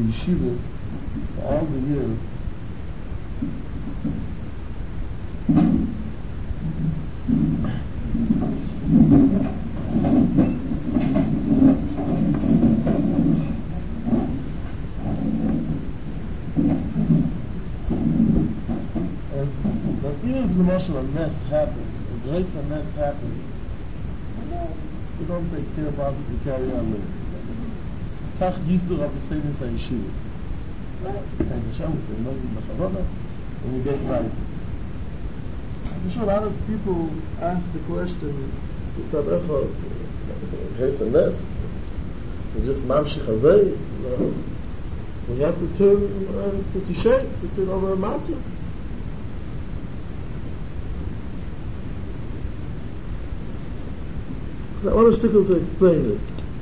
yeshivas for all the years. But even if the motion of mess happens, if the race of mess happens, we don't take care about it, we carry on living. Kach Yisdur of the Seines HaYeshivas. And Hashem will say, no, you must have and you get right. I'm sure a lot of people ask the question, race of mess, we just mamshich hazay, we have to turn to tishay, to turn over a matzah. So I want to stick to explain it.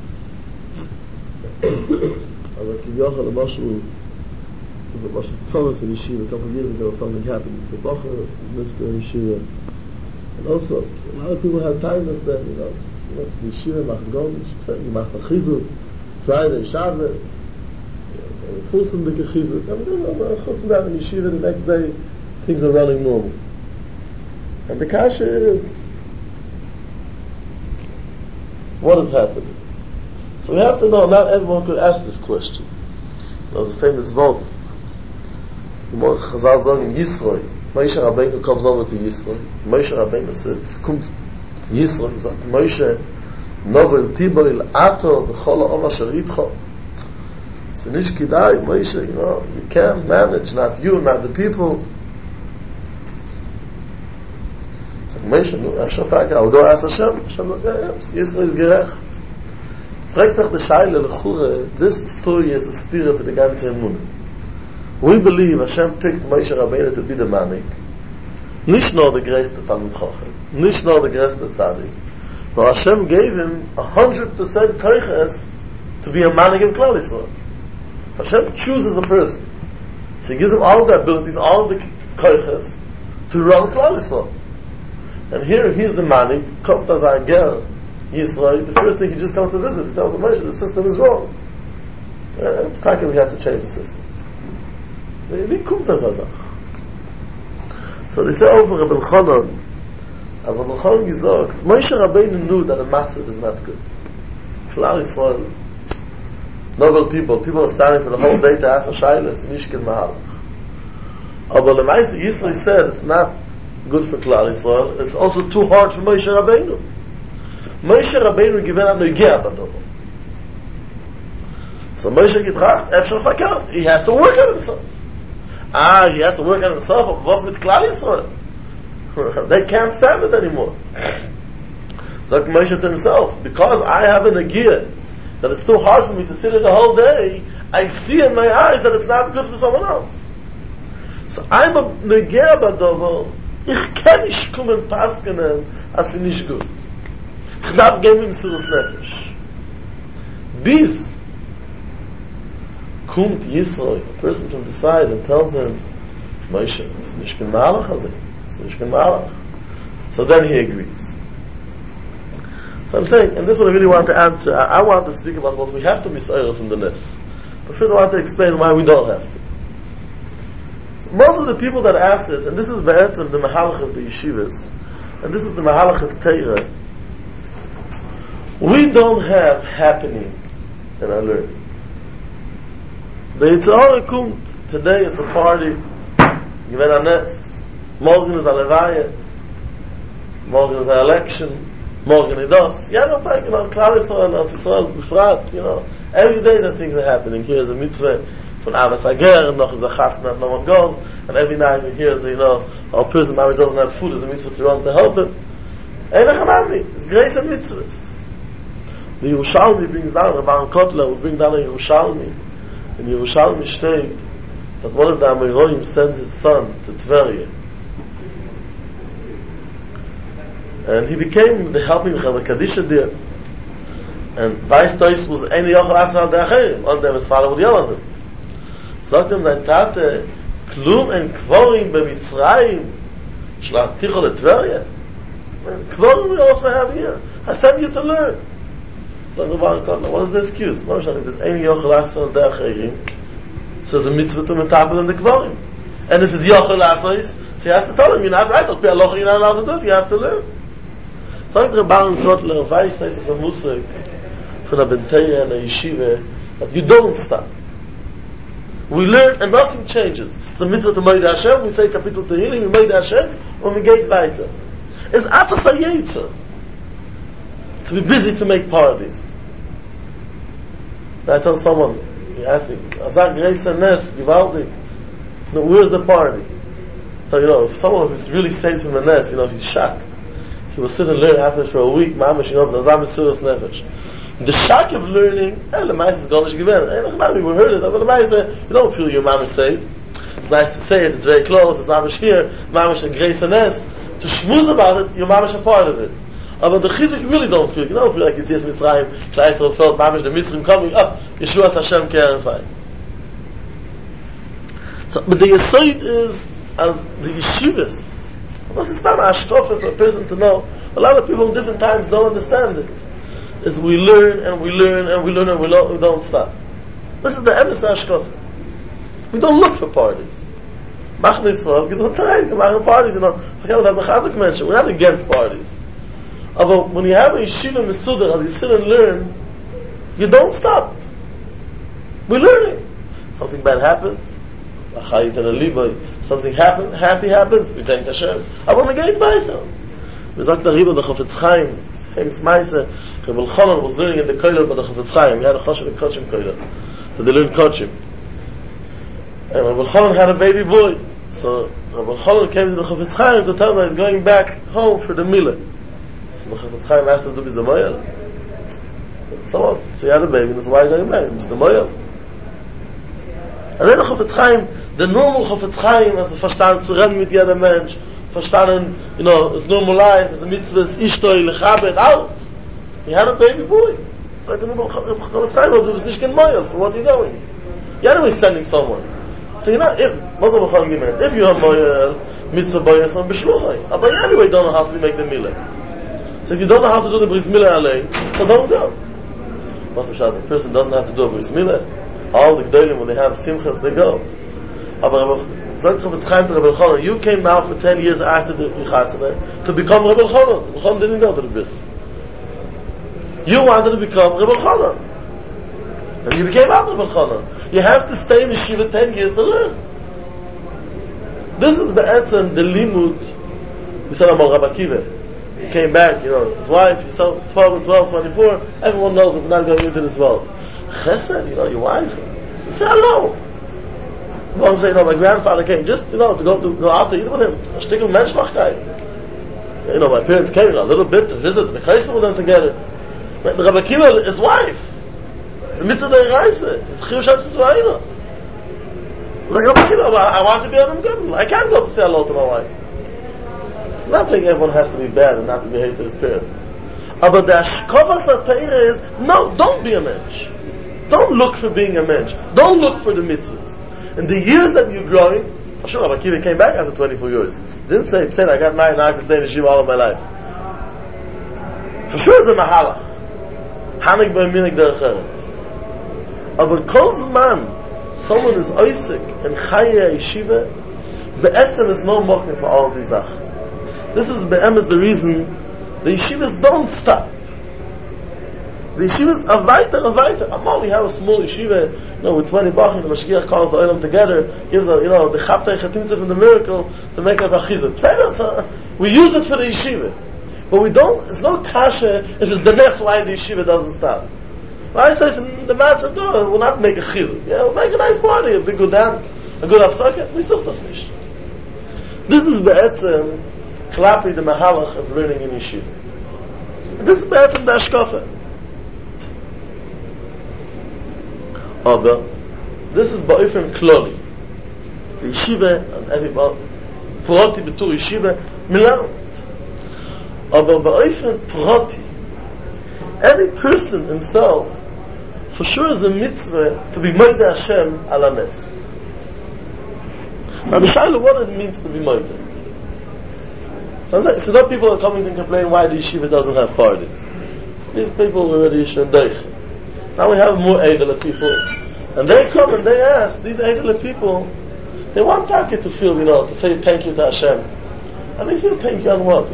I like Yochel the Mashal, the Mashal Tzoros in Yeshiva. A couple of years ago, something happened. So Bocher lived in Yeshiva, and also a lot of people have timeless then. Yeshiva Machgonish, Machachizuk, Friday, Shabbos, Fulson the Kechizuk. I mean, chutz from that in Yeshiva, the next day things are running normal. And the kasha is, what has happened? So we have to know, not everyone could ask this question. There's a famous vote. Chazal sagen, Yisroi. Moshe Rabbeinu comes over to Yisroi. Moshe Rabbeinu says, kommt Yisroi, sagt, Moshe, Novel Tibor il Ato, V'chol ha'om asher itcho. So nish kidai, Moshe, you can't manage, not you, not the people. Moshe, I'll go ask Hashem. Hashem, Yisroi is gerech. Fragt sich die Scheile Lechure, this story is a steer to the ganze Emunah. We believe Hashem picked Moshe Rabbeinu to be the manik, nicht nur the größte Talmud Chochem, nicht nur the größte Tzadik, but Hashem gave him 100% koiches to be a manik of Klal Yisrael. Hashem chooses a person, so He gives him all the abilities, all the koiches to run Klal Yisrael. And here he's the manik, kommt as a girl, Yisrael, the first thing he just comes to visit, he tells the Moshe, the system is wrong. It's like we have to change the system. Wie kommt das also? So they say over Rabbi Elchanan, as Rabbi Elchanan gesagt, Moshe Rabbeinu knew that a matzah is not good. Klal Yisrael, novel people are standing for the whole day to ask a shayla, it's mishkin mahalach. Aber Lemaisa Yisrael said it's not good for Klal Yisrael, it's also too hard for Moshe Rabbeinu. Moshe Rabbeinu given up Neugea Badovo. So Moshe getracht, Efshar Fakar, he has to work on himself. He has to work on himself, what's with Klal Yisrael? They can't stand it anymore. So Moshe to himself, because I have a Neugea, that it's too hard for me to sit in the whole day, I see in my eyes that it's not good for someone else. So I'm a Neugea Badovo, ich kann nicht kommen paskenen, as sie nicht gut. Ich darf geben ihm Sirus Nefesh. Bis kommt Yisroi, a person from the side and tells him, Moshe, it's nicht kein Malach, it's nicht kein Malach. So then he agrees. So I'm saying, and this is what I really want to answer. I want to speak about what we have to misayah from the Nes. But first I want to explain why we don't have to. So most of the people that ask it, and this is Be'etzim, the Mahalach of the Yeshivas, and this is the Mahalach of Teirah, we don't have happening in our learning. The Yitzhak kommt, today it's a party, given a Nes, morgen is a Levaya, morgen is an election, morgen is das. Yeah, not like, Klal Yisrael, Eretz Yisrael, Befrat, every day that things are happening. Here is a mitzvah from Avos Hager, and noch is a chasna, no one goes, and every night we hear, a person maybe doesn't have food, is a mitzvah to run to help him. It's grace and mitzvahs. The Yerushalmi brings down, Rabban Kotler will bring down a Yerushalmi. In Yerushalmi state that one of the Amoraim sent his son to Tveria. And he became the helping of the Kadisha there. And Weiss Tois was any Yochel Asar al De'acherim, on them his father would yell at him. Sagt him, dein Tate, Klum en Kvorim b'Mitzrayim, Shlach Ticho leTveria. Kvorim we also have here. I sent you to learn. So what is the excuse? If there's any Yochel Asar al De'acherim, So there's a mitzvah to metapel in the kvarim. And if it's yochel asois, so he has to tell him, you're not right, you're not allowed to do it, you have to learn. So like the Baron Kotler, weiß nicht, ist a Musik von der Benteya and a Yeshiva, that you don't stop. We learn and nothing changes. It's a mitzvah to Moed Hashem, we say Kapitel Tehillim, we Moed Hashem, and we get weiter. It's atas hayetzer to be busy to make parties. And I told someone, he asked me, Azak Grace and Nes, Givaldik, where's the party? So, if someone is really saved from the Nes, he's shocked. He will sit and learn after for a week, mamash, the Azam is serious nefesh. The shock of learning, the Ma'is is gonish given. We heard it, but the Ma'is, you don't feel your mamash saved. It's nice to say it, it's very close, it's mamash here, mamash and grace and Nes. To shmooze about it, your mamash a part of it. But the chizuk you really don't feel. You don't feel like it's Yetzias Mitzrayim, Klal Yisrael felt mamash the Mitzrim coming up, Yeshuas Hashem Ke'erefai. So, but the Yesod is as the yeshivas. This is not a hashkafa for a person to know. A lot of people in different times don't understand it. Is we learn and we learn and we learn and we don't stop. This is the emes hashkafa. We don't look for parties. Machne Yisrael, we don't try to make parties. We're not against parties. But when you have a yeshiva mesudar, as you sit and learn, you don't stop. We're learning. Something bad happens. Something happy happens, we thank Hashem. Aber man geht weiter. Wir sagt der Rebbe, der Chafetz Chaim, famous Meise, Rebbe Elchanan was learning in the Kollel by the Chafetz Chaim. He had a Choshen and Kochim Kollel. So they learned Kochim. And Rebbe Elchanan had a baby boy. So Rebbe Elchanan came to the Chafetz Chaim to tell him that he's going back home for the Milah. So the Chafetz Chaim asked him to be the Moyel. So he had a baby, and so why are you going back? He's the Moyel. And then the Chafetz Chaim, the normal Chafetz Chaim, as a verstanden zu reden mit jeder Mensch, verstanden, his normal life, his mitzvah, his ishtoi, lechabed, out. He had a baby boy. So I think Chafetz Chaim, du bist nicht kein Moyel, for what are you doing? You're always sending someone. So if you have Moyel, mitzvah boyes, and beshluchai. But you anyway don't know how to make the milah. So if you don't know how to do the bris milah alei, so don't go. Most of the person doesn't have to do a bris milah. All the Gdolim, when they have simchas, they go. You came now for 10 years after the Yichatzah to become Rebbe Elchanan. Rebbe Elchanan didn't go to the bris. You wanted to become Rebbe Elchanan. And you became out Rebbe Elchanan. You have to stay in Yeshiva 10 years to learn. This is Be'etzem, the Limud. We said about Rabbi Akiva. He came back, his wife, he saw 12 and 12, 24. Everyone knows that we're not going into this world. Chesed, your wife. Say hello. I'm saying, my grandfather came just, to go out to eat with him. A shtickle menschlichkeit. My parents came a little bit to visit the Kreisel with them together. But the Rabbi Akiva, his wife. It's a mitzvah de reise. It's Chiyuv Shatz Tzvayna. Like Rabbi Akiva, I want to be on him good. I can't go to say hello to my wife. I'm not saying everyone has to be bad and not to behave to his parents. But the Ashkova Satira is, no, don't be a mensch. Don't look for being a mensch. Don't look for the mitzvahs. In the years that you're growing, for sure, Rabbi Akiva came back after 24 years. He didn't say, I got married and I can stay in Yeshiva all of my life. For sure it's a mahalach. Hanik b'minik derech eretz. But kol zman, someone is oisik and chaya Yeshiva, be'etzem is no mochim for all of these zach. This is be'emes the reason the yeshivas don't stop. The yeshivas are weiter. We have a small yeshiva, with 20 bachim, the Mashgiach calls the olam together, gives the chaptei chatimtza from the miracle to make us a chizuk. We use it for the yeshiva. But we don't, it's no kasha if it's the next why the yeshiva doesn't stop. Why is this in the master door? We'll not make a chizuk. We'll make a nice party, a big good dance, a good afsaka. We such das nicht. This is be'etzem, klapi the mahalach of learning in yeshiva. This is be'etzem the ashkafa. Aber this is ba'ifim kloli. The yeshiva and everybody proti betur yeshiva milan. Aber ba'ifim proti, every person himself for sure is a mitzvah to be moed Hashem al hanes. Now the shaila what it means to be moed. So now people are coming and complain why the yeshiva doesn't have parties. These people were already yeshiva deich. Now we have more Eidele people. And they come and they ask, these elderly people, they want Taka to feel, to say thank you to Hashem. And they feel thank you on what,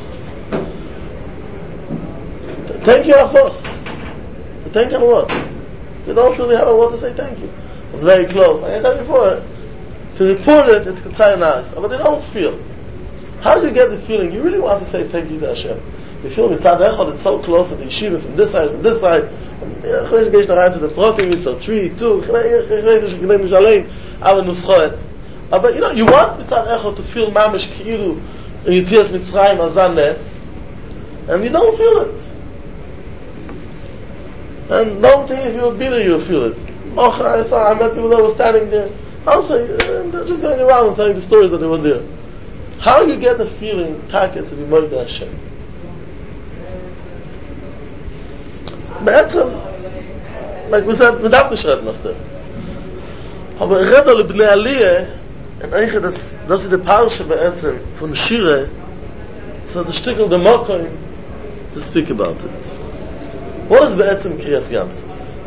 Thank you of us. To thank you on what? They don't really have a word to say thank you. It's very close. Like I said before, to report it, it could sound nice, but they don't feel. How do you get the feeling? You really want to say thank you to Hashem. You feel mitzad echad, it's so close to the yeshiva from this side, from this side. Chlesh geish nachar to the prokim, it's a 3, 2, chlesh geish mishalei, ale nuschoetz. But you want mitzad echad to feel mamish ki'ilu in Yetzias Mitzrayim azan nes, and you don't feel it. And don't think if you're bitter, you'll feel it. I met people that were standing there. Also, they're just going around and telling the stories that they were there. How you get the feeling, Taka, to be Moed Hashem? Be'etzem, like we said, wir darf nicht reden nach dem. Aber ich rede alle Bnei Aliyah, und eigentlich, das ist die Parashe be'etzem, von Shire, so the Stickel the Mokoim, to speak about it. What is be'etzem Kriyas Yamsuf?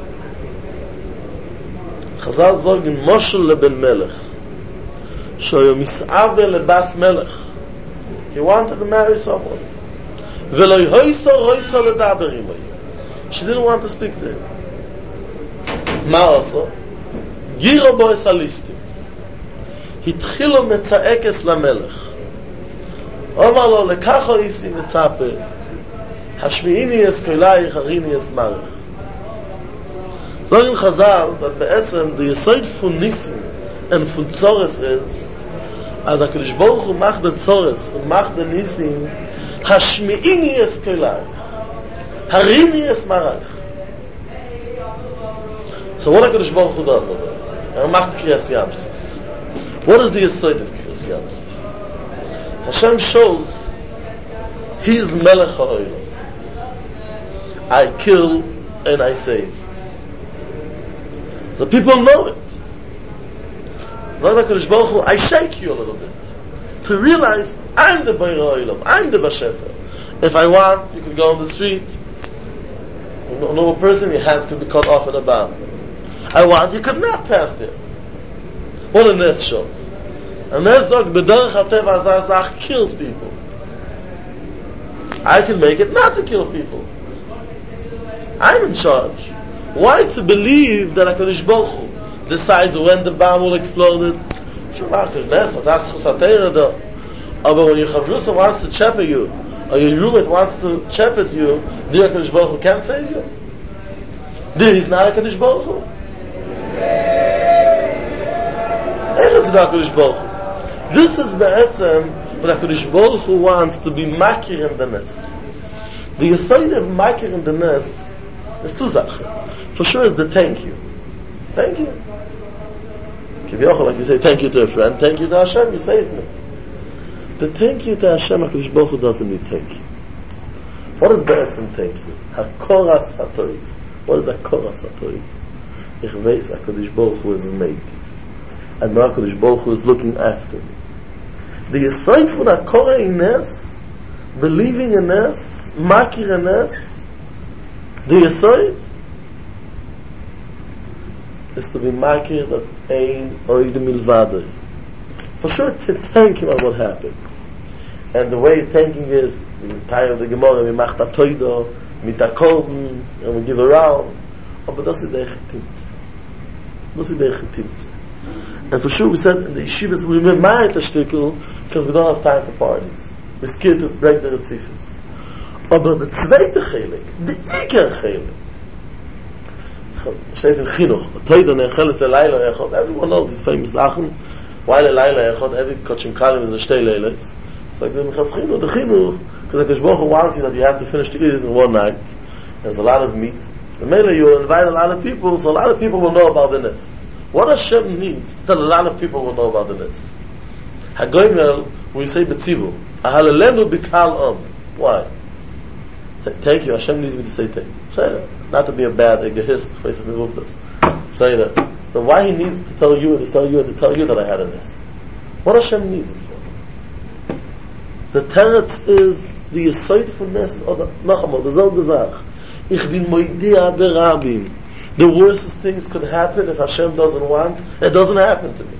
Chazal sagen, Moshel leben Melech, shoyo mis'ave lebas Melech. He wanted to marry someone. Ve'lo yoyso roitzo ledaber imoy. She didn't want to speak to him. Ma also, Giro bo es alistim. Hitchilo metzaekes lamelech. Omar lo lekacho isi metzape. Hashmiini es koilayich, harini es marech. Sagen Chazal, that be'etzem, the yesod von Nisim and von Tzores is, as HaKadosh Baruch Hu mach den Tzores und mach den Nisim, Hashmiini es koilayich. Harini es marach. So what HaKadosh Baruch Hu does over there? Macht Kriyas Yamsuf. What is the yesod of Kriyas Yamsuf? Hashem shows He is Melech HaOlam. I kill and I save. So people know it. Zog HaKadosh Baruch Hu, I shake you a little bit to realize I'm the Borei HaOlam, I'm the Bashefer. If I want, you could go on the street. A normal person, your hands could be cut off in a bomb. I want, you could not pass there. What a Nes shows. A Nes dog, B'derech HaTeva Azazach kills people. I can make it not to kill people. I'm in charge. Why to believe that HaKadosh Baruch Hu decides when the bomb will explode? But when your Chavrusa wants to chep at you, or your roommate wants to chep at you, the HaKadosh Baruch Hu can't save you. There is not HaKadosh Baruch Hu. This is be'etzem what HaKadosh Baruch Hu wants to be makir in the nes. The yesod of makir in the nes is two zachen. For sure is the thank you. Thank you. Like you say thank you to a friend, thank you to Hashem, you saved me. The thank you to Hashem, HaKadosh Baruch Hu doesn't need thank you. What is be'etzem thank you? HaKoras HaToiv. What is HaKoras HaToiv? Ich weiß HaKadosh Baruch Hu is made. And now HaKadosh Baruch Hu is looking after me. The yesod from HaKorah in Nes, believing in Nes, makir in Nes, the yesod is to be makir that ein oid milvadoi. For sure to thank him on what happened. And the way thanking is, in the time of the Gemara, we macht a toido, mit a korben, and we give around. Oh, but das ist der Chetimtze. Das ist der Chetimtze. And for sure we said in the yeshivas, we remind the shtickle, because we don't have time for parties. We're scared to break the retzifas. Aber the zweite chelik, the iker chelik, steht in Chinuch, toido nechelet leila echot, everyone knows these famous lachen, while leila echot, every kochim kalim is a shtei leilas. It's like the Chinuch, because the Baruch Hu wants you that you have to finish to eat it in one night. There's a lot of meat. And maybe you will invite a lot of people, so a lot of people will know about the Nes. What Hashem needs, that a lot of people will know about the Nes. Hagoymel, we say Betzivu, Ahalelenu b'kal om. Why? Say, thank you, Hashem needs me to say thank you. Say that. Not to be a bad egahist, face of Mivufdas. Say that. But why he needs to tell you, that I had a Nes? What Hashem needs it for? The teretz is the yesod von Nes, oder noch einmal, das selbe Sach. Ich bin moidea berabim. The worst things could happen if Hashem doesn't want. It doesn't happen to me.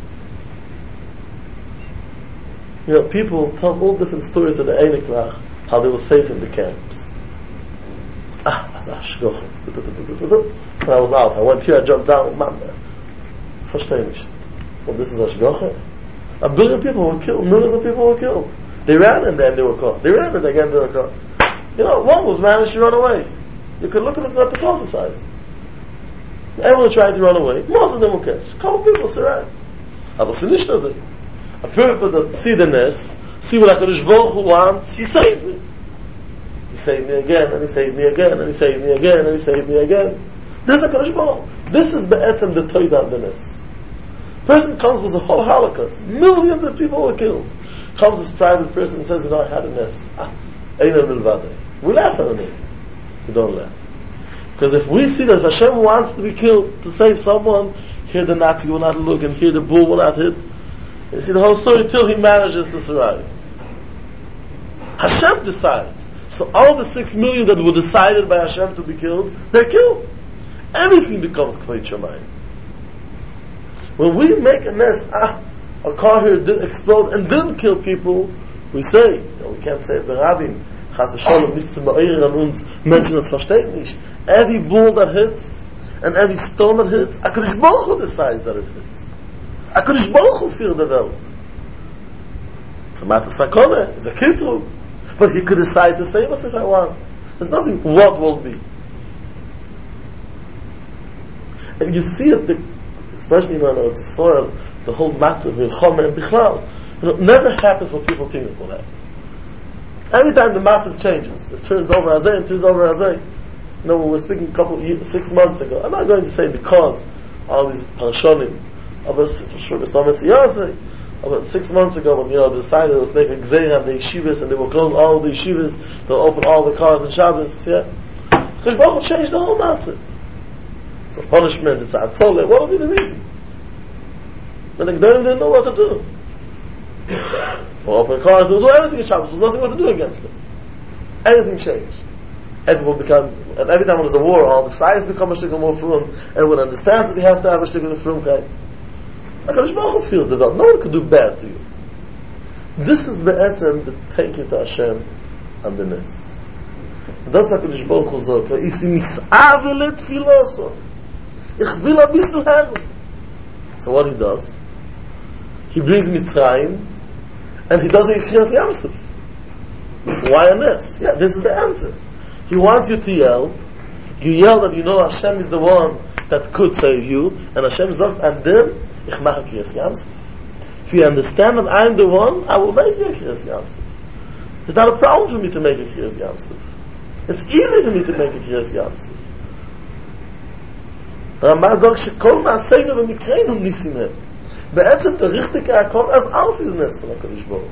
You know, people tell all different stories to the Einiklach, how they were safe in the camps. That's Ashgoch. When I was out, I went here, I jumped down. Verstehe nicht. Well, this is Ashgoch. A billion people were killed. Millions of people were killed. They ran and then they were caught. They ran and again they were caught. You know, one was managed to run away. You could look at the closer size. Everyone tried to run away. Most of them were catch. A couple people survived. Aber sie nicht das. A people that see the nest, see what HaKadosh Baruch Hu wants, He saved me. He saved me again, and He saved me again, and He saved me again, and He saved me again. This is HaKadosh Baruch Hu. This is be'etzem the Toida of the nest. Person comes with a whole Holocaust. Millions of people were killed. Comes this private person and says, you know, I had a nest. Einer milvade. We laugh at it. We don't laugh. Because if we see that Hashem wants to be killed to save someone, here the Nazi will not look and here the bull will not hit. You see the whole story till he manages to survive. Hashem decides. So all the 6 million that were decided by Hashem to be killed, they're killed. Everything becomes Kvayt Shamayim. When we make a nest, a car here didn't explode and didn't kill people, we say, we can't say it, Berabim, Chas v'sholem, nicht zu ma'ir an uns, Menschen das verstehen nicht. Every bull that hits, and every stone that hits, HaKadosh Baruch Hu decides that it hits. HaKadosh Baruch Hu fears the world. It's a matter of sakona, it's a kitrug. But He could decide to save us if I want. There's nothing what will be. And you see it, especially when it's a soil, the whole matter of Milchama and Bichlal. It never happens what people think it will happen. Every time the matter changes, it turns over Azay and turns over Azay. You know, we were speaking 6 months ago. I'm not going to say because all these Parashonim, but for sure it's not Messiah. About 6 months ago, when they decided to make a Gzeira on the yeshivas and they will close all the yeshivas, they'll open all the cars on Shabbos. Yeah, because Baruch Hu changed the whole matter. So punishment, it's atzole. What will be the reason? But the Gdorim didn't know what to do. For open cars, they'll do everything in Shabbos. There's nothing what to do against them. Everything changed. Everyone become, and every time there's a war, all the fires become a shtickle more frum. Everyone understands that you have to have a shtickle of frumkeit. HaKadosh Baruch Hu feels the world. No one could do bad to you. This is be'etzem the take you to Hashem and the Nes. Das HaKadosh Baruch Hu sagt, isi mis'avelet filoso. Ich will a bissel herren. So what He does, He brings Mitzrayim, and He does it in Kriyas Yamsuf. Why a Nes? Yeah, this is the answer. He wants you to yell. You yell that you know Hashem is the one that could save you, and Hashem sagt, and then ich mache Kriyas Yamsuf. If you understand that I'm the one, I will make you a Kriyas Yamsuf. It's not a problem for me to make a Kriyas Yamsuf. It's easy for me to make a Kriyas Yamsuf. Ramban sagt, שכל מעשינו ומקרינו ניסים הם. בעצם תריך הכל אז ארץ is נס von HaKadosh Baruch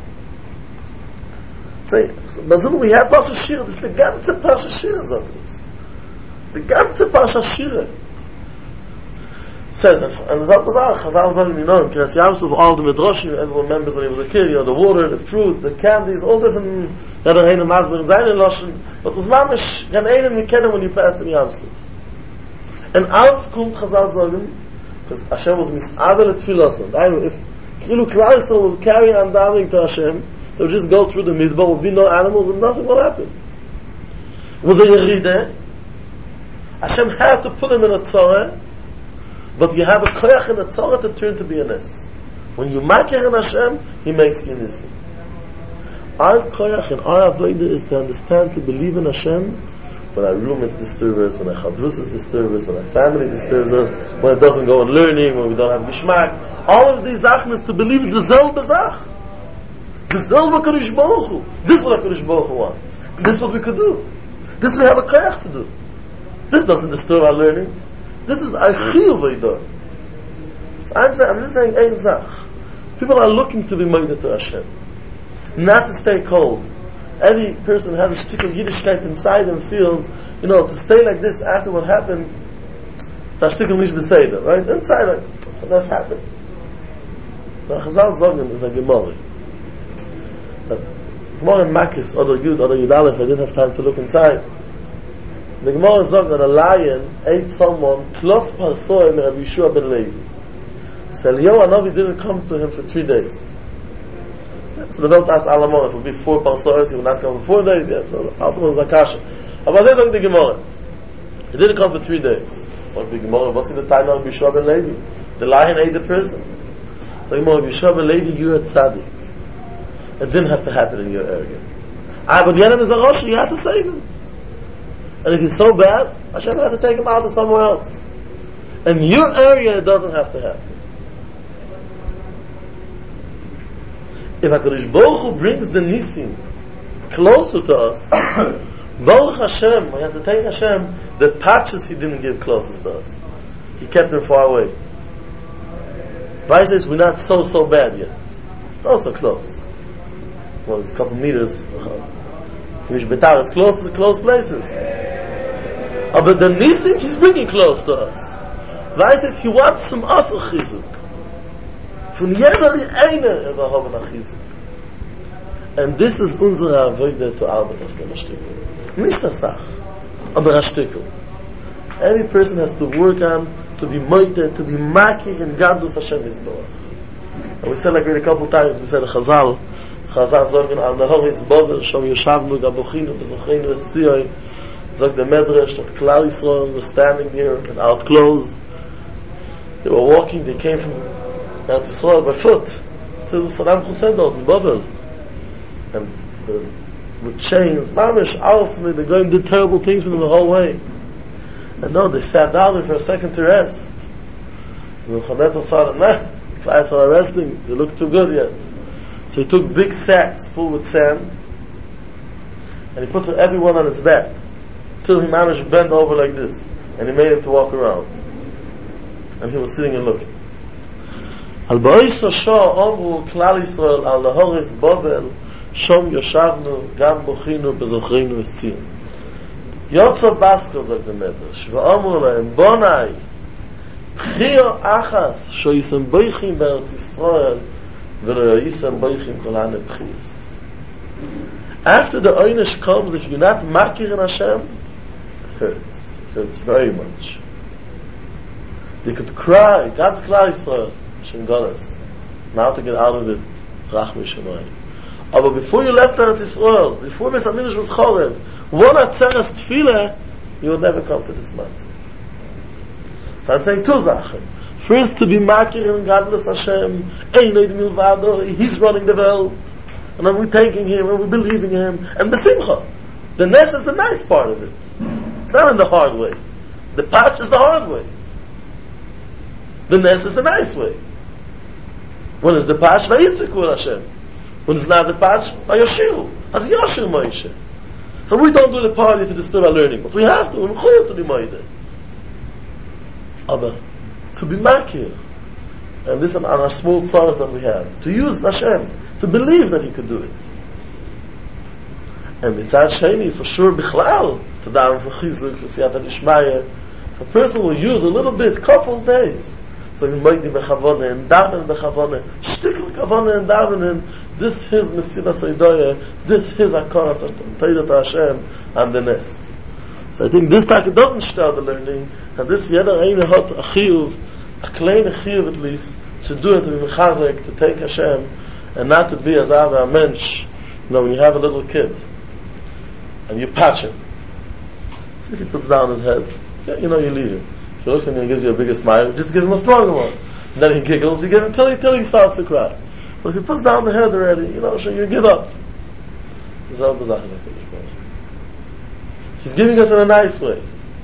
Hu. Bazunu, we have Parsha Shira, das ist die ganze Parsha Shira, sagt es. Die ganze Parsha Shira. Says, and Chazal sagen, you know, in Kriyas Yamsuf, all the Midrashim, everyone remembers when he was a kid, the water, the fruit, the candies, all different, that are in the Masber and Zayin Loshen, but it was mamish, Gan Eden Mikedem when you passed in Yamsuf. And als kommt Chazal sagen, because Hashem was mis'avel et filoson. If Kilu Klal Yisrael will carry on davening to Hashem, they would just go through the Midbar, there would be no animals and nothing will happen. It was a Yerideh. Hashem had to put him in a tzorah, but you have a koyach in a tzorah to turn to be a nes. When you makir in Hashem, He makes you nisim. Our koyach and our avodah is to understand, to believe in Hashem, when our roommate disturbs us, when our chavrusis disturbs us, when our family disturbs us, when it doesn't go on learning, when we don't have gishmak. All of these zachen is to believe in the zel bezach. The zel b'Kadosh Baruch Hu. This is what HaKadosh Baruch Hu wants. This is what we could do. This we have a koyach to do. This doesn't disturb our learning. This is our chiyuv v'yidah. I'm just saying ein zach. People are looking to be moided to Hashem, not to stay cold. Every person has a shtick of Yiddishkeit inside them, feels, to stay like this after what happened, it's a shtick of Nish Beseda, right? Inside, like, so that's happened. Now, Chazal Zogan is a Gemara. That Gemara in Makis, Yud Aleph, I didn't have time to look inside. The Gemara says that a lion ate someone close parsoy to Rabbi Yeshua ben Levi. So Eliyahu Hanavi didn't come to him for 3 days. So the Welt asked Alamon if it would be 4 parsoyos, he would not come for 4 days. Yeah, so ultimately was Akasha. But this is the Gemara. He didn't come for 3 days. So the Gemara, what's the time of Rabbi Yeshua ben Levi? The lion ate the person. So the Gemara, Rabbi Yeshua ben Levi, you're a tzaddik. It didn't have to happen in your area. But Yenem is a Rosh, you had to save him. And if he's so bad, Hashem had to take him out to somewhere else. In your area, it doesn't have to happen. If HaKadosh Baruch Hu brings the Nisim closer to us, Baruch Hashem, we have to thank Hashem, the patches He didn't give closest to us. He kept them far away. Why says we're not so bad yet? It's also close. Well, it's a couple meters. It's close to close places. But the Nisim He's bringing close to us. Why says He wants from us a chizuk. Von jeder eine haben a chizuk. And this is unsere Avodah to arbeit auf dem Stickel. Nicht a Sach, aber a Stickel. Every person has to work on to be moited, to be makir in Gadlus Hashem Yisborach. And we said like a couple times, we said Chazal sagen, al nehor Yisborach, shom yoshavnu gabochinu, bezochenu es tziyoi, zog the Medrash, that Klal Yisrael was standing there in out clothes. They were walking, they came from Eretz Yisrael by foot to Saddam Hussein in Babel. And with chains, mamish, ultimately, they're going to do terrible things for them the whole way. And no, they sat down for a second to rest. And Nebuchadnezzar saw that, if I saw resting, they look too good yet. So he took big sacks full with sand, and he put everyone on his back, till he managed to bend over like this, and he made him to walk around. And he was sitting and looking. Al ba'is Shah Amru Klal Yisrael al lahoris Babel Shom Yoshavnu Gam Bochinu Bezochreinu Es Tzion. Yotza Basko sagt der Medrash V'amru Lahem Bonai Pchio Achas Sho Yisem Boichim Be'eretz Yisrael V'lo Yisem Boichim Kol Hane Pchios. After the Oynish comes, if you're not makir in Hashem, it hurts very much. You could cry, God's Klal Yisrael Hashem Golas, now to get out of it, it's Rachmi Shemayim. But before you left Eretz Yisrael, before Beis HaMikdash was Chorev, one Atzeres Tefillah, you would never come to this matzah. So I'm saying 2 Sachen. First, to be makir in Gadlus Hashem, Einay Milvado, He's running the world, and then we're thanking Him, and we're believing Him, and Besimcha. The Nes is the nice part of it. It's not in the hard way. The patch is the hard way. The Nes is the nice way. When it's the patch, Vayitziku Hashem. When it's not the patch, Vayoshiru. As Yoshir Moshe. So we don't do the party to disturb our learning, but we have to. We have to be Moide. Aber to be makir, and this on our small tzaras that we have, to use Hashem, to believe that He could do it. And mitzad sheni, for sure, bichlal, to daven for chizuk, for siyata dishmaya, if a person will use a little bit, couple of days, so he might be bechavone, and daven bechavone, shtikl kavone and daven, this is Mesilas Eidoya, this is Akara Torah to Hashem, and the Nes. So I think this taka doesn't start the learning, and this yeder eine hat a chiyuv, a kleine chiyuv at least, to do it, to be mechazek, to take Hashem, and not to be as a mensch. You know, when you have a little kid, and you patch him, see if he puts down his head, okay, you know, you leave him. If he looks at you and gives you a bigger smile, just give him a stronger one. And then he giggles, you give him till he starts to cry. But if he puts down the head already, you know, so you give up. He's giving us in a nice way.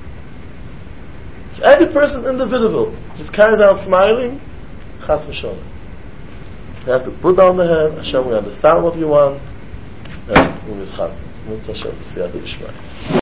If every person individual just carries out smiling, chas v'sholem. You have to put down the head, Hashem, we understand what you want, and we miss chas. Mitzvah Hashem, b'siyata d'shmaya.